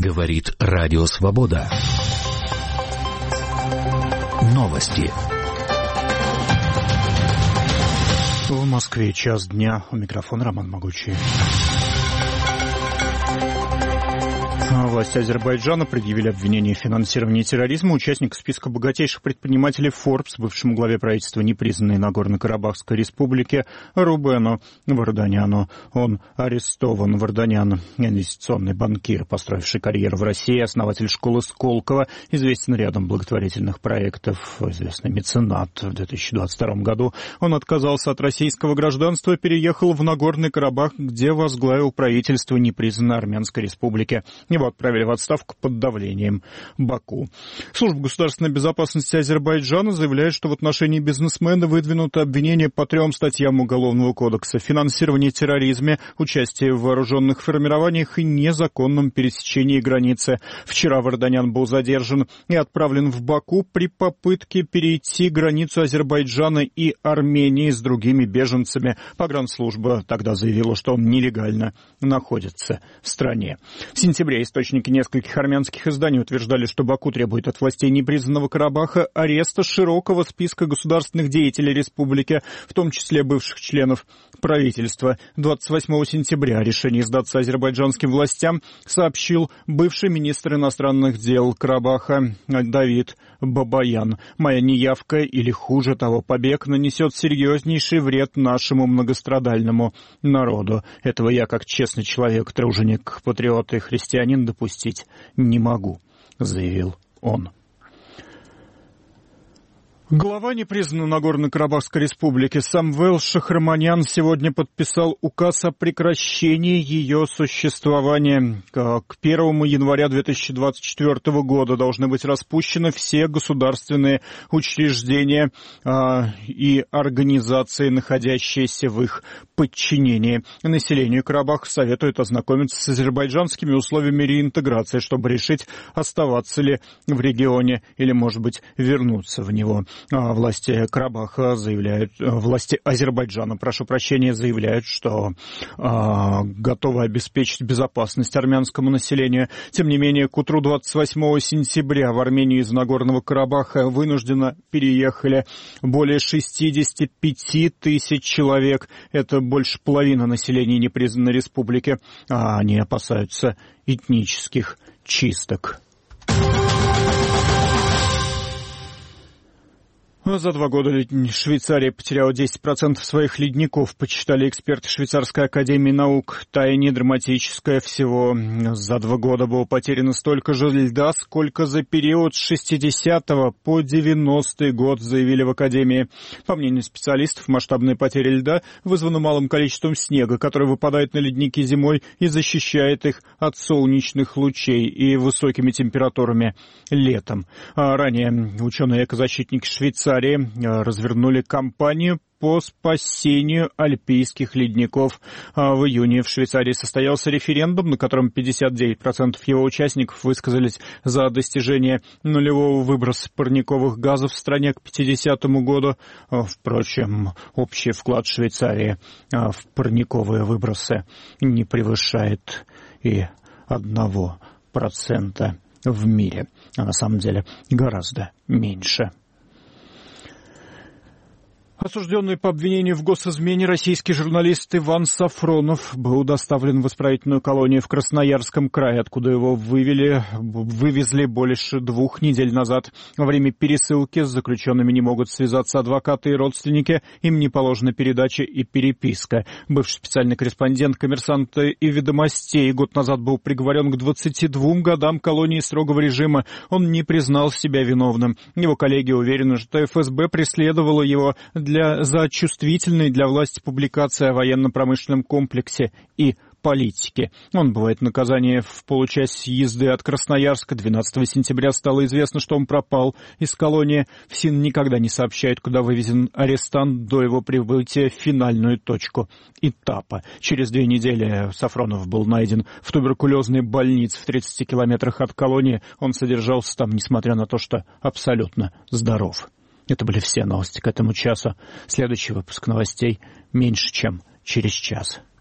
Говорит Радио Свобода. Новости. В Москве 1:00 дня. У микрофона Роман Могучий. Власти Азербайджана предъявили обвинение в финансировании терроризма участника списка богатейших предпринимателей Forbes, бывшему главе правительства непризнанной Нагорно-Карабахской республики Рубену Варданяну. Он арестован. Варданян, инвестиционный банкир, построивший карьеру в России, основатель школы Сколково, известен рядом благотворительных проектов, известный меценат. В 2022 году он отказался от российского гражданства, переехал в Нагорный Карабах, где возглавил правительство непризнанной Армянской республики. Его отправили в отставку под давлением Баку. Служба государственной безопасности Азербайджана заявляет, что в отношении бизнесмена выдвинуто обвинение по 3 статьям Уголовного кодекса: финансирование терроризма, участие в вооруженных формированиях и незаконном пересечении границы. Вчера Варданян был задержан и отправлен в Баку при попытке перейти границу Азербайджана и Армении с другими беженцами. Погранслужба тогда заявила, что он нелегально находится в стране. В сентябре источники нескольких армянских изданий утверждали, что Баку требует от властей непризнанного Карабаха ареста широкого списка государственных деятелей республики, в том числе бывших членов правительства. 28 сентября о решении сдаться азербайджанским властям сообщил бывший министр иностранных дел Карабаха Давид Бабаян. «Моя неявка или, хуже того, побег нанесет серьезнейший вред нашему многострадальному народу. Этого я, как честный человек, труженик, патриот и христианин, допустить не могу», заявил он. Глава непризнанной Нагорно-Карабахской республики Самвел Шахраманян сегодня подписал указ о прекращении ее существования. К 1 января 2024 года должны быть распущены все государственные учреждения и организации, находящиеся в их подчинении. Населению Карабаха советуют ознакомиться с азербайджанскими условиями реинтеграции, чтобы решить, оставаться ли в регионе или, может быть, вернуться в него. Власти Карабаха власти Азербайджана, заявляют, что готовы обеспечить безопасность армянскому населению. Тем не менее, к утру 28 сентября в Армению из Нагорного Карабаха вынужденно переехали более 65 тысяч человек. Это больше половины населения непризнанной республики. Они опасаются этнических чисток. За 2 года Швейцария потеряла 10% своих ледников, почитали эксперты Швейцарской академии наук. Таяние драматическое. Всего за 2 года было потеряно столько же льда, сколько за период с 60 по 90 год, заявили в академии. По мнению специалистов, масштабные потери льда вызваны малым количеством снега, который выпадает на ледники зимой и защищает их от солнечных лучей, и высокими температурами летом. Ранее ученые-экозащитники Швейцарии развернули кампанию по спасению альпийских ледников. В июне в Швейцарии состоялся референдум, на котором 59% его участников высказались за достижение нулевого выброса парниковых газов в стране к 50 году. Впрочем, общий вклад Швейцарии в парниковые выбросы не превышает и 1% в мире, а на самом деле гораздо меньше. Осужденный по обвинению в госизмене российский журналист Иван Сафронов был доставлен в исправительную колонию в Красноярском крае, откуда его вывезли больше 2 недель назад. Во время пересылки с заключенными не могут связаться адвокаты и родственники, им не положена передача и переписка. Бывший специальный корреспондент «Коммерсанта» и «Ведомостей» год назад был приговорен к 22 годам колонии строгого режима. Он не признал себя виновным. Его коллеги уверены, что ФСБ преследовало его за чувствительные для власти публикации о военно-промышленном комплексе и политики. Он отбывает наказание в получасе езды от Красноярска. 12 сентября стало известно, что он пропал из колонии. ФСИН никогда не сообщает, куда вывезен арестант до его прибытия в финальную точку этапа. Через 2 недели Сафронов был найден в туберкулезной больнице в 30 километрах от колонии. Он содержался там, несмотря на то, что абсолютно здоров. Это были все новости к этому часу. Следующий выпуск новостей меньше, чем через час.